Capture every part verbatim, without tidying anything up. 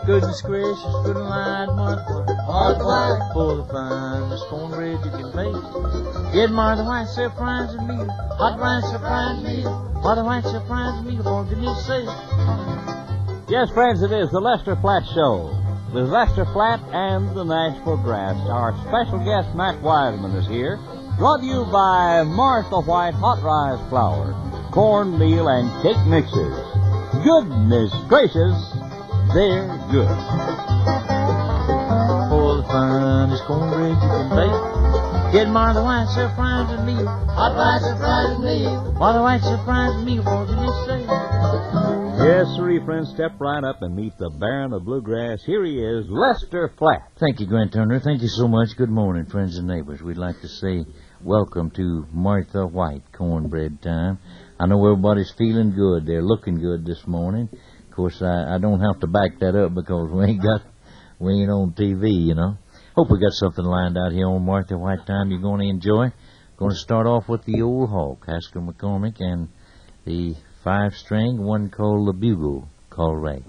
Goodness gracious, good and light, Martha Hot White, for the finest cornbread you can bake. Get Martha White self-rising meal, hot rice self-rising meal, Martha White self-rising meal, for goodness sake. Yes, friends, it is the Lester Flatt Show with Lester Flatt and the Nashville Grass. Our special guest, Matt Wiseman, is here. Brought to you by Martha White Hot Rise Flour, cornmeal, and cake mixes. Goodness gracious, they're good. For the finest cornbread you can bake, get Martha White self-rising meal, hot rice self-rising meal, Martha White self-rising meal, for goodness sake. Yes, sirree, friends, step right up and meet the Baron of Bluegrass. Here he is, Lester Flatt. Thank you, Grant Turner. Thank you so much. Good morning, friends and neighbors. We'd like to say welcome to Martha White cornbread time. I know everybody's feeling good. They're looking good this morning. Of course, I, I don't have to back that up because we ain't got, we ain't on T V, you know. Hope we got something lined out here on Martha White time you're going to enjoy. Going to start off with the old hawk, Haskell McCormick, and the five-string, one called the bugle, called Ray.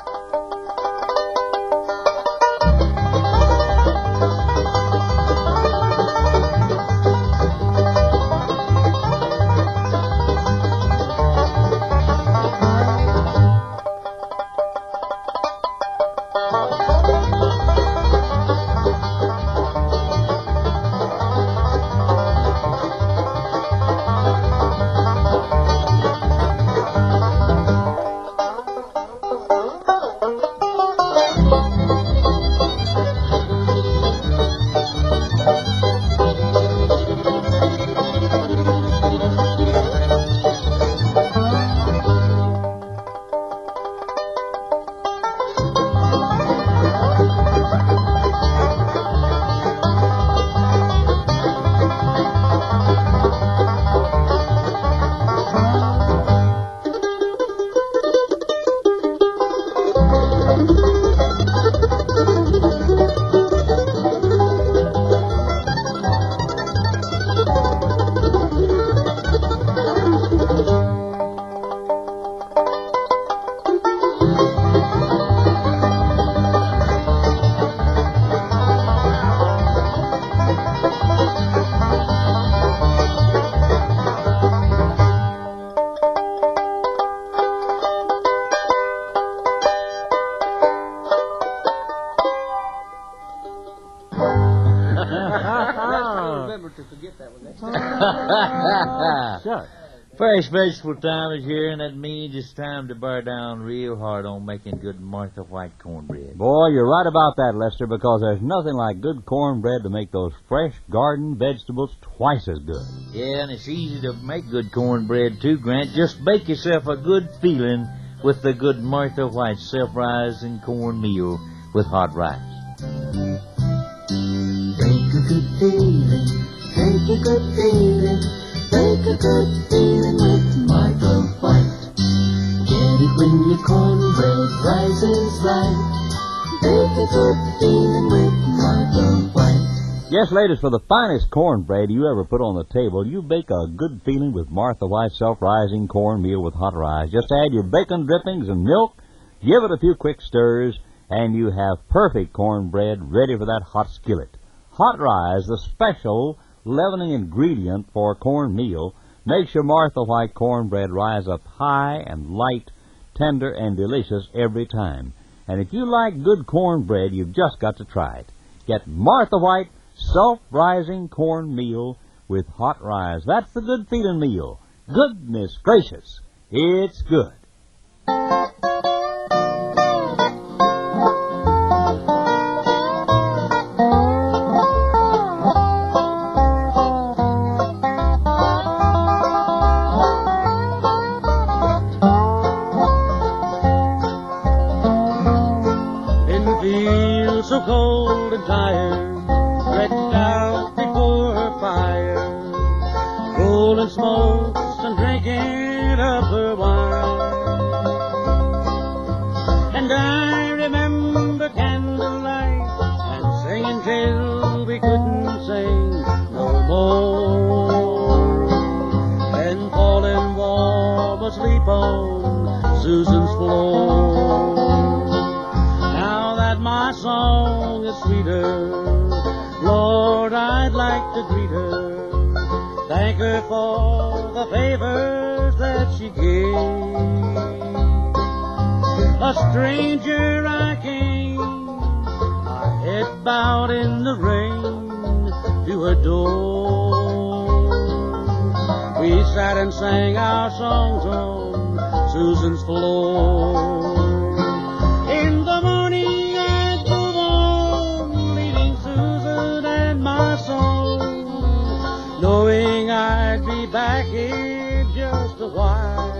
Sure. Fresh vegetable time is here, and that means it's time to bear down real hard on making good Martha White cornbread. Boy, you're right about that, Lester, because there's nothing like good cornbread to make those fresh garden vegetables twice as good. Yeah, and it's easy to make good cornbread, too, Grant. Just bake yourself a good feeling with the good Martha White self-rising cornmeal with hot rice. Make a good feeling, make a good feeling, make a good feeling with Martha White. Get it when your cornbread rises right. Make a good feeling with Martha White. Yes, ladies, for the finest cornbread you ever put on the table, you bake a good feeling with Martha White self-rising cornmeal with hot rice. Just add your bacon drippings and milk, give it a few quick stirs, and you have perfect cornbread ready for that hot skillet. Hot rice, the special leavening ingredient for cornmeal, makes your Martha White cornbread rise up high and light, tender and delicious every time. And if you like good cornbread, you've just got to try it. Get Martha White self-rising cornmeal with hot rice. That's the good feeling meal. Goodness gracious, it's good. So cold and tired, stretched out before her fire, rolling smokes and drinking up her wine. And I remember candlelight and singing till we couldn't sing no more, and falling warm asleep on Susan's floor. Now I'd like to greet her, thank her for the favors that she gave. A stranger I came, my head bowed in the rain to her door. We sat and sang our songs on Susan's floor. In the morning I'd move on, leaving Susan and my song, knowing I'd be back in just a while,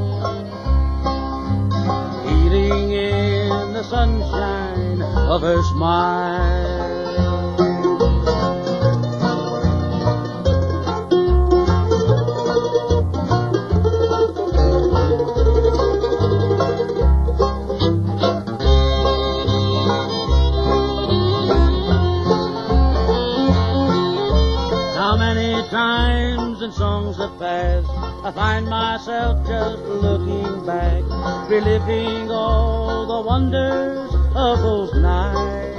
eating in the sunshine of her smile. Times and songs that pass, I find myself just looking back, reliving all the wonders of those nights.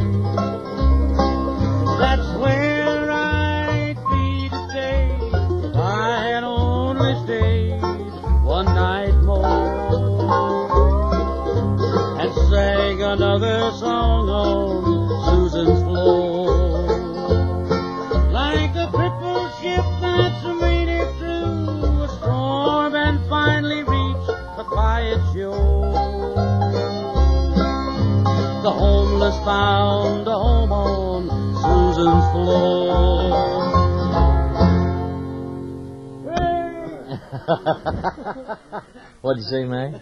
That's where I'd be today if I had only stayed one night more and sang another song on Susan's floor. Like a crippled ship that's made it through a storm and finally reached the quiet shore, the homeless found a home on Susan's floor. What'd you say, Mac?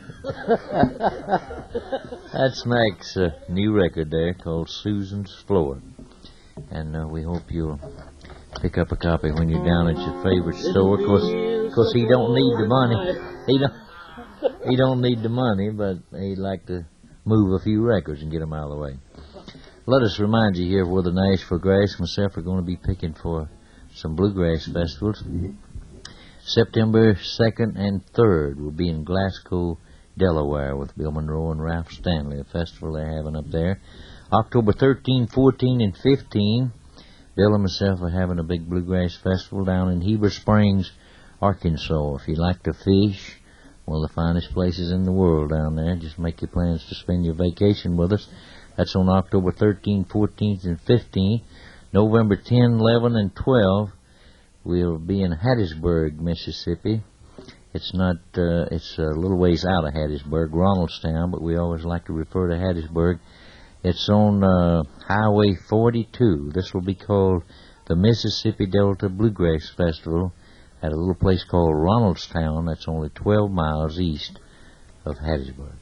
That's Mac's uh, new record there called Susan's Floor. And uh, we hope you'll pick up a copy when you're down at your favorite store. Of course, course he don't need the money. He don't, he don't need the money, but he'd like to move a few records and get them out of the way. Let us remind you here where the Nashville Grass and myself are going to be picking for some bluegrass festivals. September second and third will be in Glasgow, Delaware with Bill Monroe and Ralph Stanley, a festival they're having up there. October thirteenth, fourteenth, and fifteenth, Bill and myself are having a big bluegrass festival down in Heber Springs, Arkansas. If you like to fish, one of the finest places in the world down there. Just make your plans to spend your vacation with us. That's on October thirteenth, fourteenth, and fifteenth. November tenth, eleventh, and twelfth, we'll be in Hattiesburg, Mississippi. It's not, uh, it's a little ways out of Hattiesburg, Ronaldstown, but we always like to refer to Hattiesburg. It's on uh, Highway forty-two. This will be called the Mississippi Delta Bluegrass Festival at a little place called Ronaldstown. That's only twelve miles east of Hattiesburg.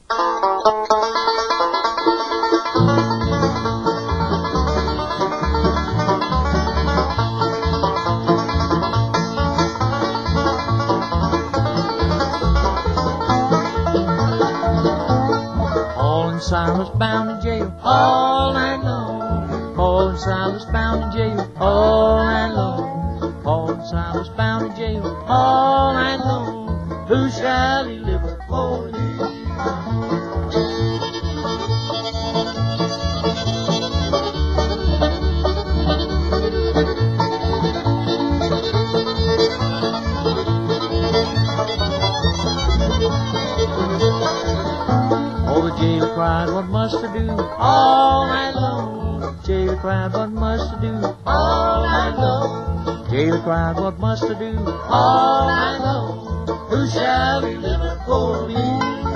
Paul and Silas bound in jail all night long. Paul and Silas bound in jail all night long. Paul and Silas bound in jail all night long. Who shall deliver for you? Jailer cried, what must I do all night long? Jailer cried, what must I do all night long? Jailer cried, what must I do all night long? Who shall deliver for me?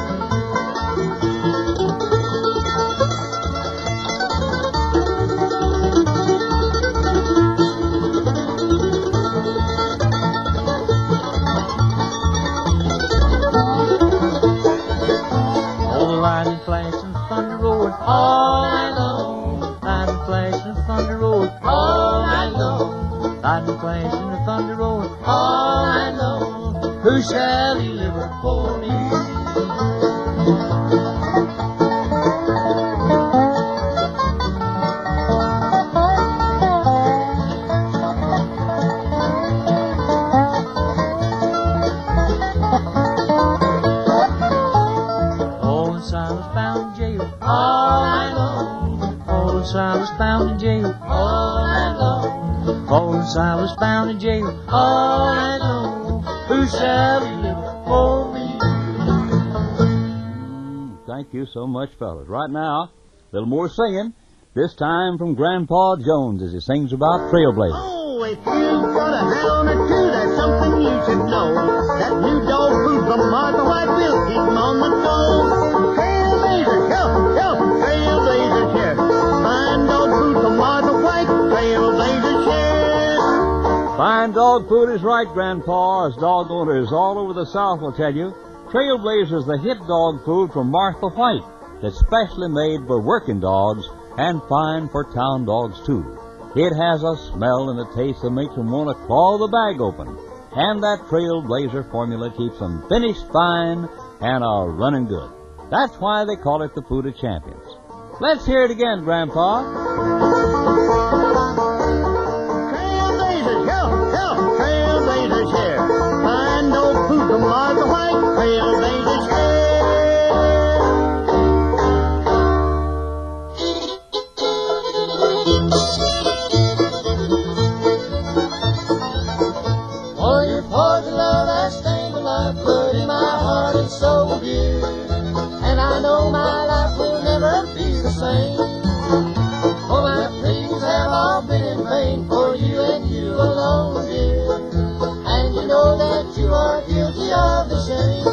Lightning flash and thunder roar all night long. Lightning flash and thunder roar all night long. Lightning flash and the thunder roar all night long. Who shall deliver for me? Silas bound in jail all night long. Paul and Silas bound in jail all night long. Who shall deliver for me? Mm, thank you so much, fellas. Right now, a little more singing, this time from Grandpa Jones as he sings about trailblazers. Oh, if you've got a hound or two, there's something you should know. That new dog food from Martha White will keep 'em on the go. Trailblazers, help, help, Trailblazers here. Fine dog food from Martha White, Trailblazers here. Fine dog food is right, Grandpa, as dog owners all over the South will tell you. Trailblazers, the hit dog food from Martha White, that's specially made for working dogs and fine for town dogs, too. It has a smell and a taste that makes them want to claw the bag open. And that Trailblazer formula keeps them finished fine and are running good. That's why they call it the food of champions. Let's hear it again, Grandpa. Trailblazers, help, help, Trailblazers here. Fine dog food from Martha White, Trailblazers here. For your poison love has stained the lifeblood in my heart and soul, dear. And I know my life will never be the same. For my pleas have all been in vain for you and you alone, dear. And you know that you are guilty of the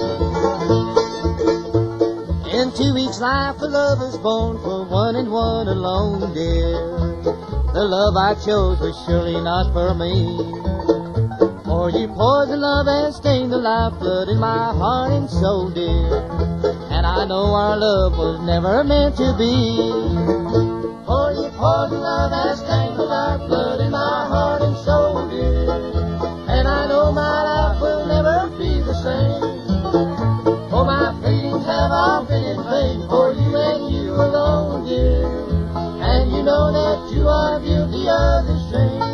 shame. In two weeks' life a love is born for one and one alone, dear. The love I chose was surely not for me. For your poison love has stained the lifeblood in my heart and soul, dear. And I know our love was never meant to be. For your poison love has stained the lifeblood in my heart and soul, dear. And I know my life will never be the same. For my pleadings have all been in vain for you and you alone, dear. And you know that you are guilty of the shame.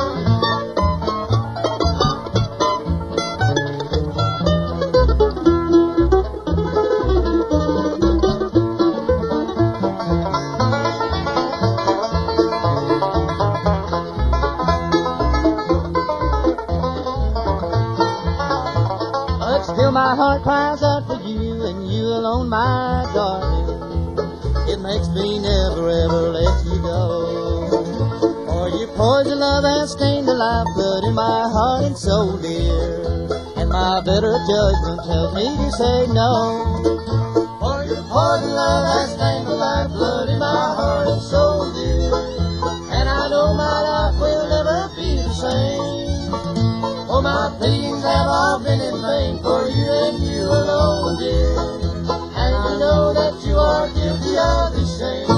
My heart cries out for you and you alone, my darling. It makes me never ever let you go. For your poison love has stained the lifeblood in my heart and soul, dear. And my better judgment tells me to say no. For your poison love has stained the lifeblood in my heart and soul, dear. And I know my life will never be the same. For my pleadings have all been in vain for you and you alone, dear. And I know that you are guilty of the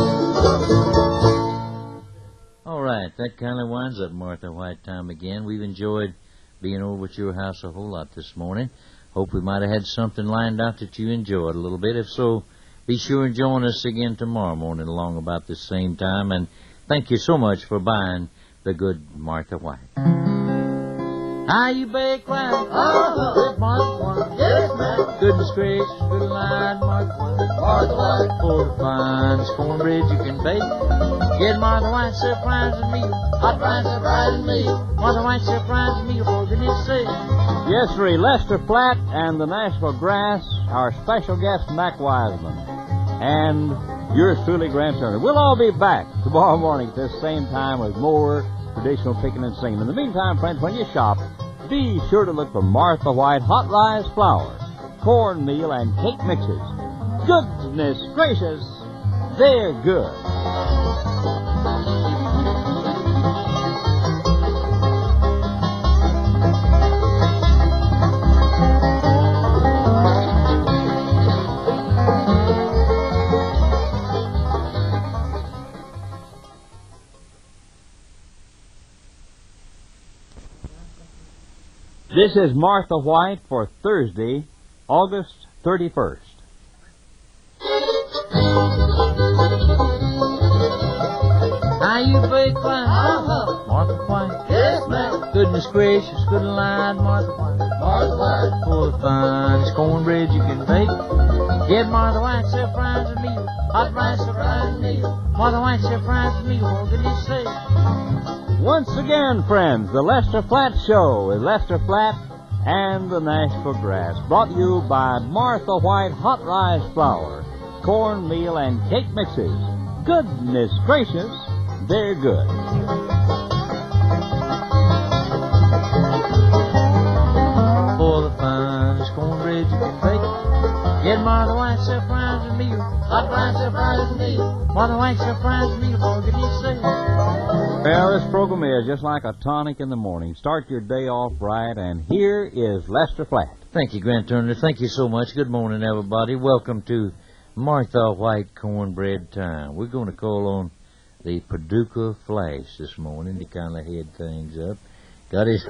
same. All right, that kind of winds up Martha White time again. We've enjoyed being over at your house a whole lot this morning. Hope we might have had something lined out that you enjoyed a little bit. If so, be sure and join us again tomorrow morning along about the same time. And thank you so much for buying the good Martha White. How you bake right? Uh-huh. Good Martha White. Yes, ma'am. Goodness gracious, good line, Martha White. Martha White. For the finest cornbread you can bake. Get Martha White surprising me. Hot rice surprising me. Martha White surprising me, for goodness sake. Yes, sir, Lester Flatt and the Nashville Grass, our special guest, Mac Wiseman. And yours truly, Grant Turner. We'll all be back tomorrow morning at this same time with more traditional picking and singing. In the meantime, friends, when you shop, be sure to look for Martha White hot rice flour, cornmeal, and cake mixes. Goodness gracious, they're good. This is Martha White for Thursday, August thirty-first. How you bake right? Uh-huh. Martha White. Yes, ma'am. Goodness gracious, good line, Martha White. Martha White. For the finest cornbread you can bake. Get Martha White surprising me. Hot rice surprising me. Martha White surprising me, for goodness sake. Once again, friends, the Lester Flat Show with Lester Flat and the Nashville Grass, brought to you by Martha White Hot Rice Flour, cornmeal, and cake mixes. Goodness gracious, they're good. For the finest cornbread you can bake, get Martha White self-rising meal. Hot rice self-rising meal. Martha White self-rising meal, boy, can you say? Well, this program is just like a tonic in the morning. Start your day off right, and here is Lester Flat. Thank you, Grant Turner. Thank you so much. Good morning, everybody. Welcome to Martha White Cornbread Time. We're going to call on the Paducah Flash this morning to kind of head things up. Got his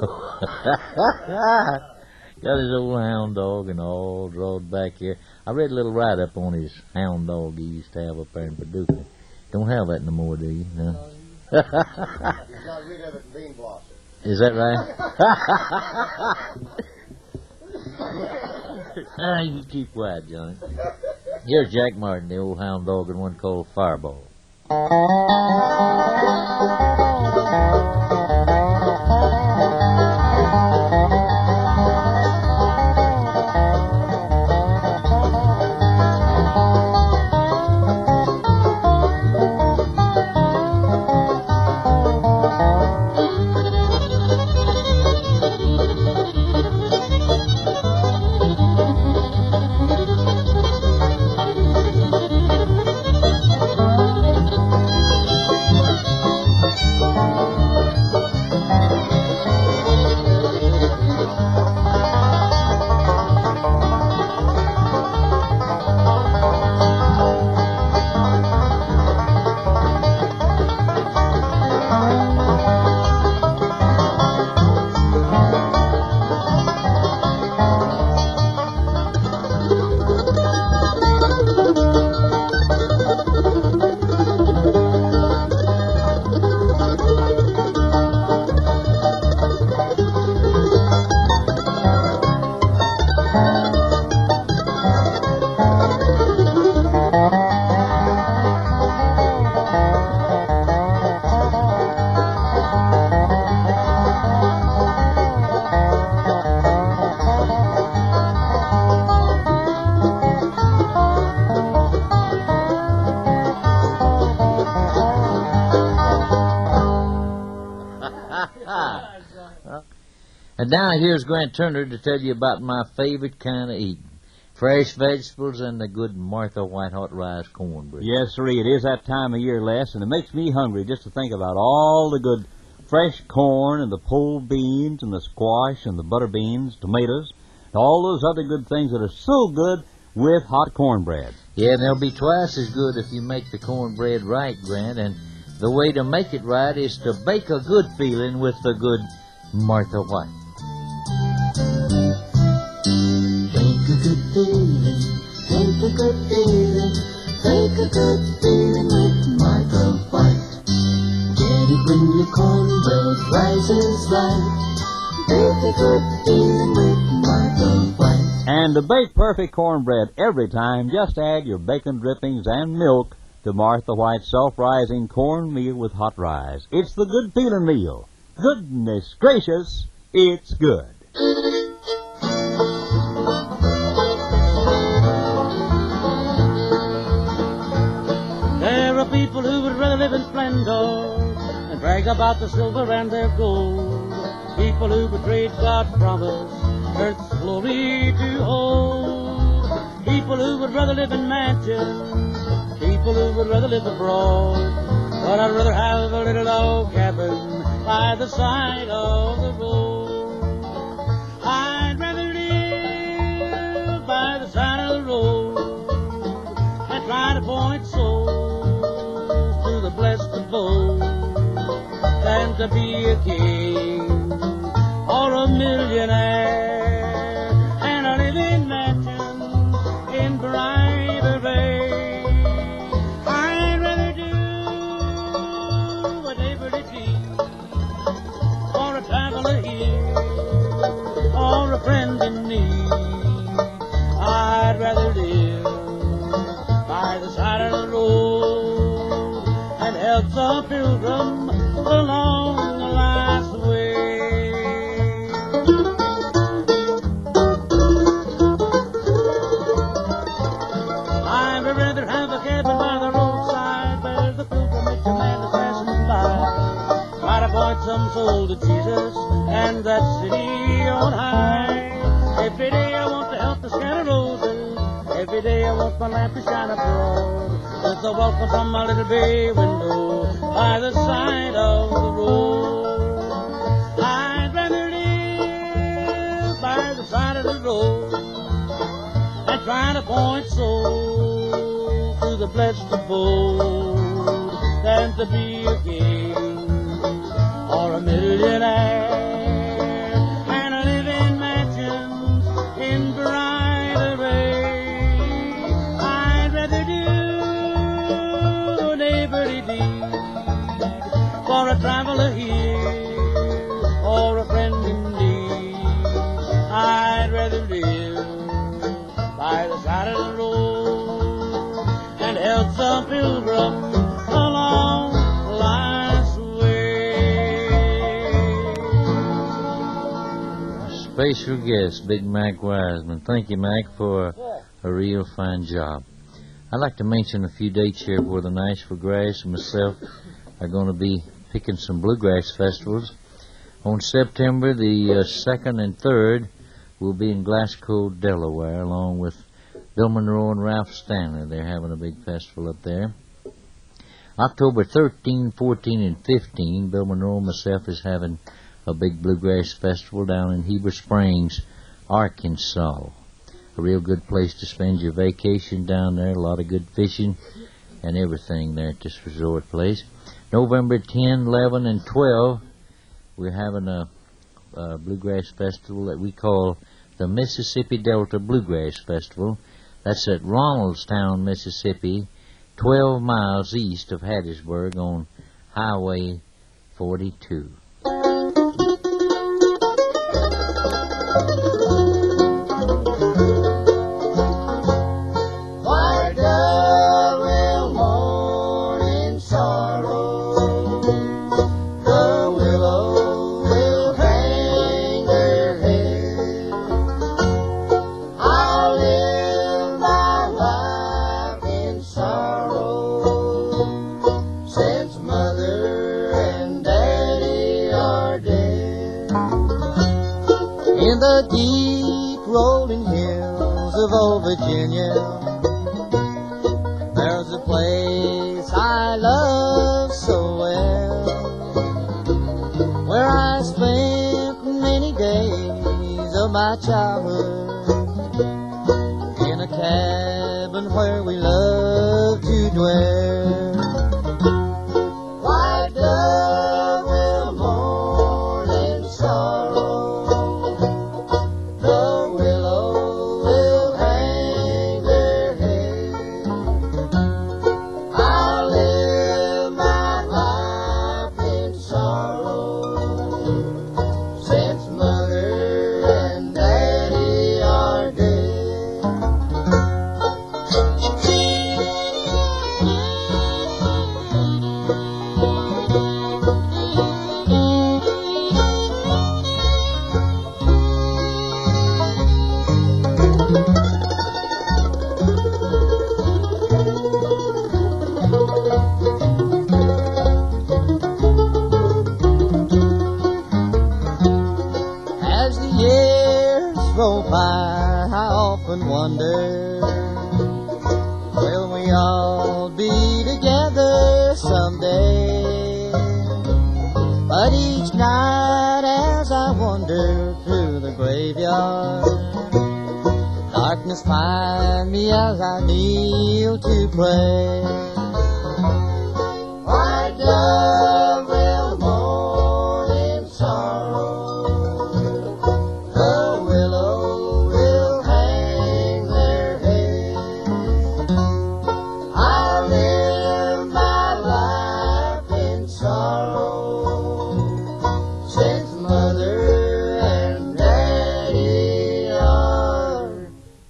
got his old hound dog and all drawed back here. I read a little write-up on his hound dog he used to have up there in Paducah. Don't have that no more, do you? No. He's got rid of it in Bean Blossom. Is that right? Ah, you keep quiet, Johnny. Here's Jack Martin, the old hound dog, and one called Fireball. And now here's Grant Turner to tell you about my favorite kind of eating. Fresh vegetables and the good Martha White Hot Rice cornbread. Yes, sir, it is that time of year, Les, and it makes me hungry just to think about all the good fresh corn and the pulled beans and the squash and the butter beans, tomatoes, and all those other good things that are so good with hot cornbread. Yeah, and they'll be twice as good if you make the cornbread right, Grant, and the way to make it right is to bake a good feeling with the good Martha White. Make a good feeling, take a good feeling, take a good feeling with Martha White. Get it when your cornbread rises right. Take a good feeling with Martha White. And to bake perfect cornbread every time, just add your bacon drippings and milk to Martha White's self-rising cornmeal with hot rice. It's the good feeling meal. Goodness gracious, it's good. There are people who would rather live in splendor and brag about the silver and their gold. People who would trade God's promise, earth's glory to hold. People who would rather live in mansions, people who would rather live abroad. But I'd rather have a little old cabin by the side of the road. I'd rather live by the side of the road and try to point souls to the blessed abode than to be a king or a millionaire and a living mansion in bright array. I'd rather do what Liberty King or a traveler here or a friend in need. I'd rather live by the side of the road and help some pilgrim along the to Jesus and that city on high. Every day I want to help the scatter roses. Every day I want my lamp to shine abroad. With a welcome from my little bay window by the side of the road. I'd rather live by the side of the road and try to point souls to the blessed abode than to be a king or a millionaire and live in mansions in bright array. I'd rather do a neighborly deed for a traveler here or a friend in need. I'd rather live by the side of the road and help some pilgrim along life's way. Special guest, Big Mac Wiseman. Thank you, Mac, for a real fine job. I'd like to mention a few dates here where the Nashville Grass and myself are going to be picking some bluegrass festivals. On September the uh, second and third, we'll be in Glasgow, Delaware, along with Bill Monroe and Ralph Stanley. They're having a big festival up there. October thirteenth, fourteenth, and fifteenth, Bill Monroe and myself is having a big bluegrass festival down in Heber Springs, Arkansas. A real good place to spend your vacation down there. A lot of good fishing and everything there at this resort place. November tenth, eleventh, and twelfth, we're having a, a bluegrass festival that we call the Mississippi Delta Bluegrass Festival. That's at Ronaldstown, Mississippi, twelve miles east of Hattiesburg on Highway forty-two. White dove will mourn in sorrow. The willow will hang her head. I'll live my life in sorrow since mother and daddy are dead. In the deep rolling hills of old Virginia, there's a place I love so well, where I spent many days of my childhood, in a cabin where we loved to dwell. White dove will mourn in sorrow. The willow will hang their head. I'll live my life in sorrow since mother and daddy are dead. As the years roll by, I often wonder, will we all be together someday? But each night as I wander through the graveyard, darkness finds me as I kneel to pray. White dove will mourn in sorrow. The willow will hang their head. I'll live my life in sorrow since mother and daddy are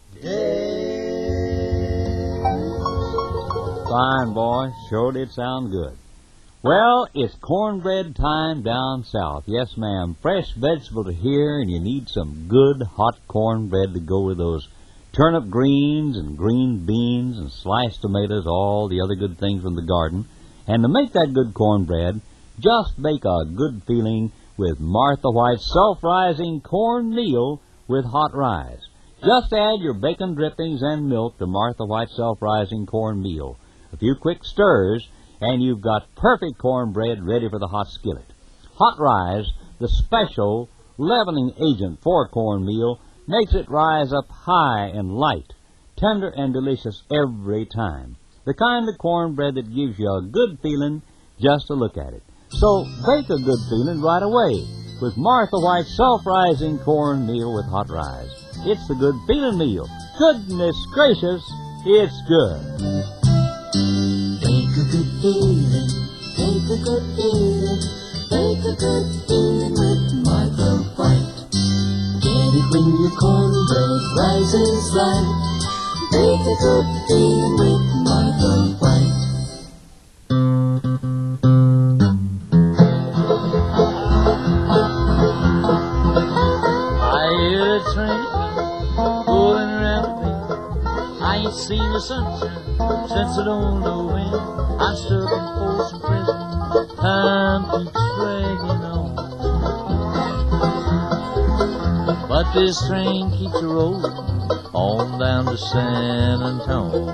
dead. Fine, boy. Sure did sound good. Well, it's cornbread time down south. Yes, ma'am. Fresh vegetables are here, and you need some good hot cornbread to go with those turnip greens and green beans and sliced tomatoes, all the other good things from the garden. And to make that good cornbread, just bake a good feeling with Martha White's self-rising cornmeal with hot rise. Just add your bacon drippings and milk to Martha White's self-rising cornmeal. A few quick stirs, and you've got perfect cornbread ready for the hot skillet. Hot rise, the special leavening agent for cornmeal, makes it rise up high and light, tender and delicious every time. The kind of cornbread that gives you a good feeling just to look at it. So bake a good feeling right away with Martha White's self-rising cornmeal with hot rise. It's the good feeling meal. Goodness gracious, it's good. Bake a good feeling, bake a good feeling, bake a good feeling with Martha White. Get it when your cornbread rises light. Bake a good feeling with Martha White. I hear the train going around me. I ain't seen the sunshine since I don't know when. I'm stuck in Folsom Prison. Time keeps dragging on, but this train keeps rolling on down to San Antonio.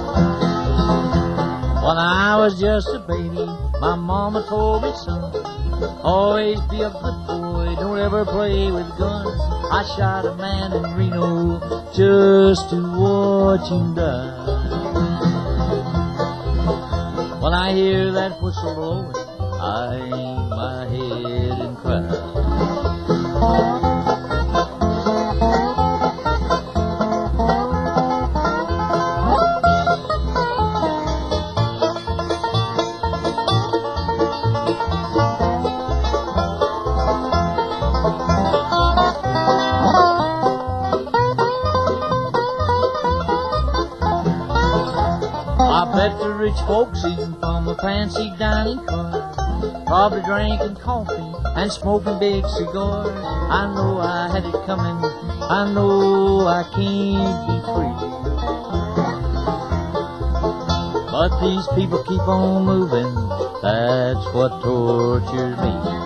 When I was just a baby, my mama told me, son, always be a good boy, don't ever play with guns. I shot a man in Reno just to watch him die. When I hear that whistle blowing, I hang my head and cry. I bet the rich folks eating from a fancy dining car, probably drinking coffee and smoking big cigars. I know I had it coming, I know I can't be free, but these people keep on moving, that's what tortures me.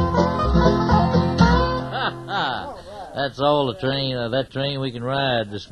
That's all the train, uh, that train we can ride this morning.